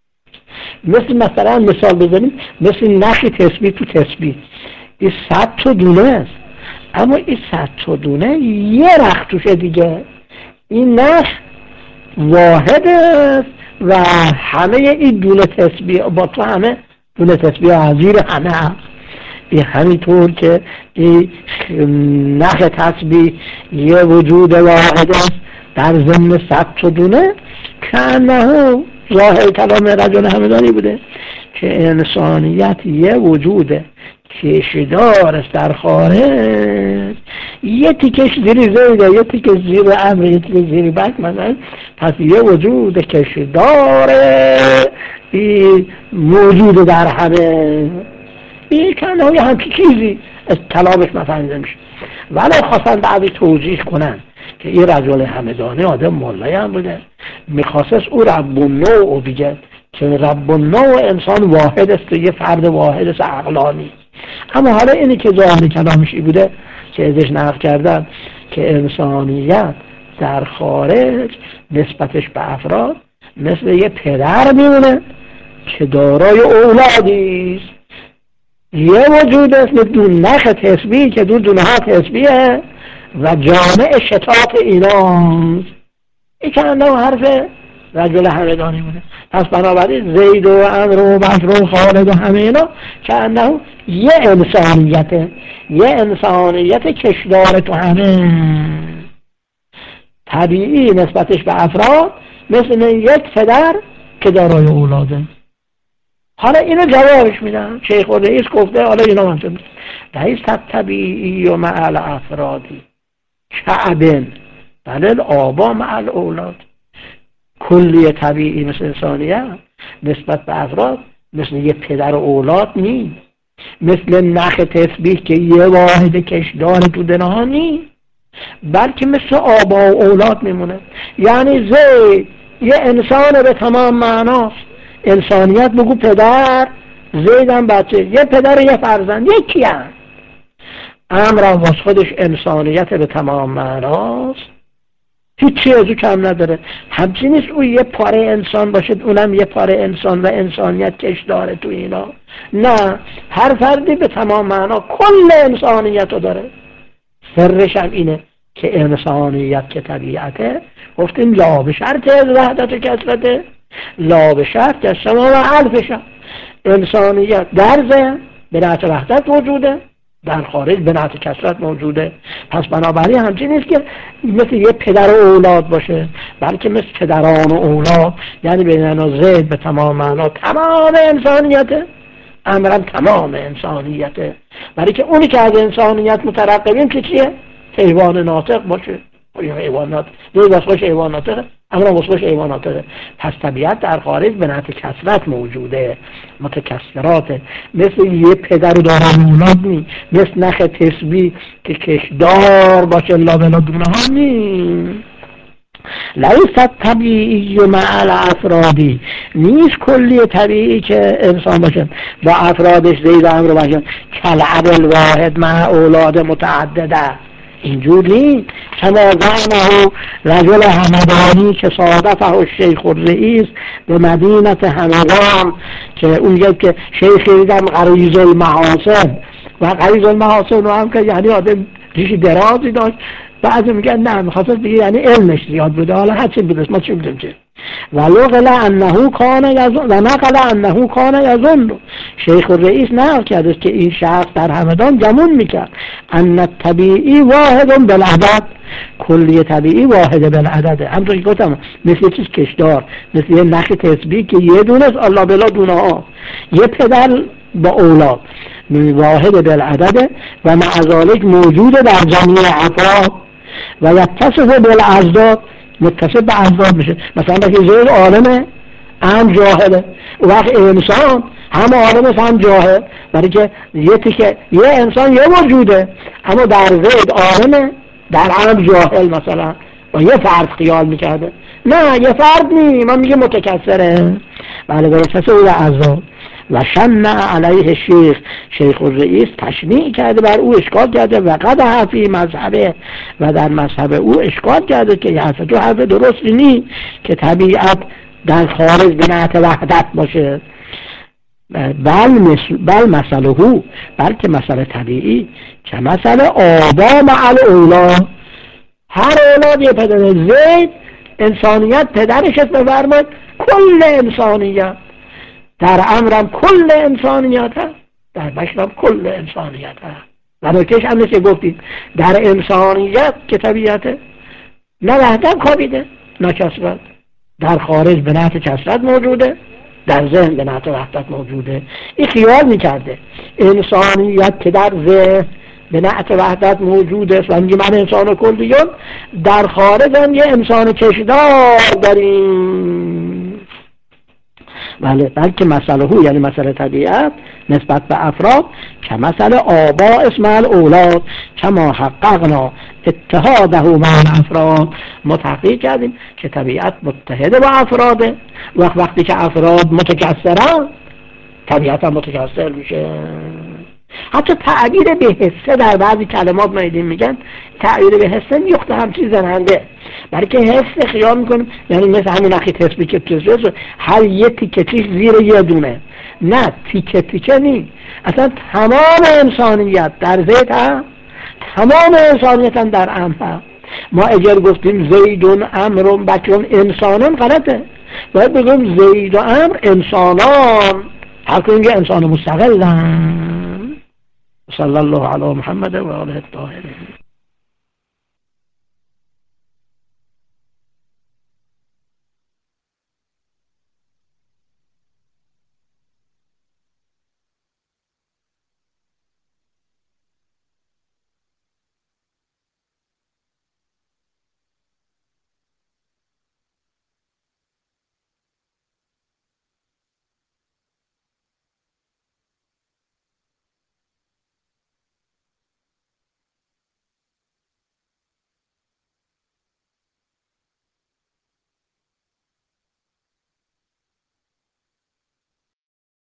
مثلا مثال بزنیم، مثل نخی تسبیح تو تسبیح، این 100 تا دونه است، اما این 100 تا دونه یه رخت توشه دیگه. این نخ واحد است و همه این دونه تسبیح با تو همه دونه تسبیح عزیر همه هست. این همینطور که این نخ تسبیح یه وجود واحد است در ضمن 100 تا دونه، که انه ظاهر کلام رجل همدانی بوده که انسانیت یه وجوده کشدار است در خارج، یه تیکش زیر زیده، یه تیکش زیر امر، یه تیکش زیر بک مثلا. پس یه وجود کشداره موجود در همه. این کنه یه همچی چیزی از کلامش مفهوم نمیشه. ولی خواستن بعدی توضیح کنن که این رجل همدانی آدم مولایی هم بوده، میخواست او رب النوع بگه که رب النوع انسان واحد است، یه فرد واحد است عقلانی. اما حالا اینی که ظاهر کلامشی بوده که ازش نقل کردن که انسانیت در خارج نسبتش به افراد مثل یه پدر میمونه که دارای اولادی است، یه وجود است دون نخ تسبیح که دونه ها تسبیحه و جامع شتات ایناست. این که انده حرف رجل همدانی بوده. پس بنابراین زید و امر و بکر و خالد و همه اینا که انده یه انسانیته، یه انسانیت کشدار تو همه، طبیعی نسبتش به افراد مثل یک پدر که دارای اولاده. حالا اینو جوابش میدم. شیخ الرئیس گفته حالا اینا منطقه لیست طبیعی و مع الافرادی کعبن بل الآبا مع الاولاد. کلی طبیعی مثل انسانیت نسبت به افراد مثل یه پدر و اولاد نیست، مثل نخ تسبیح که یه واحد کشدار تو دنها نیست، بلکه مثل آبا و اولاد میمونه. یعنی زید یه انسان به تمام معناست. انسانیت بگو پدر، زیدم بچه، یه پدر یه فرزند یکی هم. امرم واس خودش انسانیت به تمام معناست، هیچی از او کم نداره. همچین نیست او یه پاره انسان باشه اونم یه پاره انسان و انسانیت کش داره تو اینا. نه، هر فردی به تمام معنا کل انسانیت رو داره. سرش هم اینه که انسانیت که طبیعته، گفتیم لا به شرط از وحدت و کثرته، لا به شرط که شما و حرفش. انسانیت در ذهن به نحت وحدت موجوده، در خارج به نحت کثرت موجوده. پس بنابراین همچین نیست که مثل یه پدر و اولاد باشه، بلکه مثل پدران و اولاد. یعنی به معنا زید به تمام معنا تمام انسانیته، امرم تمام انسانیته. برای که اونی که از انسانیت مترقبیم که چیه؟ حیوان ناطق باشه. حیوان ناطق زید واسه حیوان ناطقه، امرم واسه حیوان ناطقه. پس طبیعت در خارج به نحت کثرت موجوده، متکثراته. مثل یه پدر و دارن اولاد نی، مثل نخ تسبیح که کشدار باشه لابلا دونه ها نی. لیست طبیعی و مع الافرادی، نیست کلی طبیعی که انسان باشه با افرادش زید امر باشه کالعب الواحد مع اولاد متعدده. اینجور نیست. کما زعمه رجل همدانی که صادفه الشیخ الرئیس به مدینه همدان، که اون که شیخ دیدم غریض المحاسن، و غریض المحاسن رو هم که یعنی آدم ریش درازی داشت. بعضی میگن نه میخواست بگه یعنی علمش زیاد بوده، حالا هرچی بوده ما چی میدونم چه. ولو قل انه کان یظن و نقل انه کان یظن، شیخ الرئیس نقل کرده که این شخص در همدان گمون میکرد ان الطبیعی واحد بالعدد، کلی طبیعی واحد بالعدد. همونطور که گفتم مثل چیز کشدار، مثل یه نخ تسبیح که یه دونه از الله بلا دونه ها، یه پدر با اولاد، واحد بالعدد و مع ذلک موجود در جمعی افراد و یتصف بالازداد، متصف به ازداد میشه. مثلا بگه زید عالمه هم جاهله، وقت انسان هم عالمه هم جاهل، برای که یه انسان یه موجوده اما در زید عالمه در هم جاهل مثلا با یه فرد خیال میکرده. نه یه فرد نی، من میگه متکثره. بله برسه به ازداد. و شن علیه شیخ الرئیس تشنیع کرده بر او، اشکال کرده و قدح فی مذهبه، و در مذهب او اشکال کرده که یه حرف درستی نیست که در خارج به نحت وحدت باشه. بل مسئله، بلکه مسئله طبیعی که مسئله آبا مع الاولاد، هر اولاد یه پدر. زید انسانیت پدرش است، بفرماید کل انسانیت، در امرم کل انسانیت هست، در بشرم کل انسانیت هست. و نکتهش هم که گفتیم در انسانیت که طبیعته نه وحدت خوابیده نه کثرت، در خارج به نحت کثرت موجوده، در ذهن به نحت وحدت موجوده. این خیال میکرده انسانیت که در ذهن به نحت وحدت موجوده و میگه من انسان کلیون، در خارج هم یه انسان کشدار داریم. بلکه مسئله یعنی مسئله طبیعت نسبت به افراد که مسئله آبا اسم الاولاد کما حققنا اتحاده مع الافراد، متحقق کردیم که طبیعت متحده با افراده. وقتی که افراد متکثرن طبیعت هم متکثر میشه. حتی تعبیر به حسه در بعضی کلمات ما میگن تعبیر به حسه میخته همچی زننده، برای که حس خیال میکنیم یعنی مثل همین اخی تسبیح که تسبیح هر یه تیکه تیک زیر یه دونه، نه تیکه تیکه نی، اصلا تمام انسانیت در زید هم، تمام انسانیت هم در امر هم. ما اگر گفتیم زیدون امرون بکرون انسانان غلطه، باید بگیم زید و امر انسانان، حق اینگه انسان مستقلن. صلی الله علی محمد و آله الطاهرین.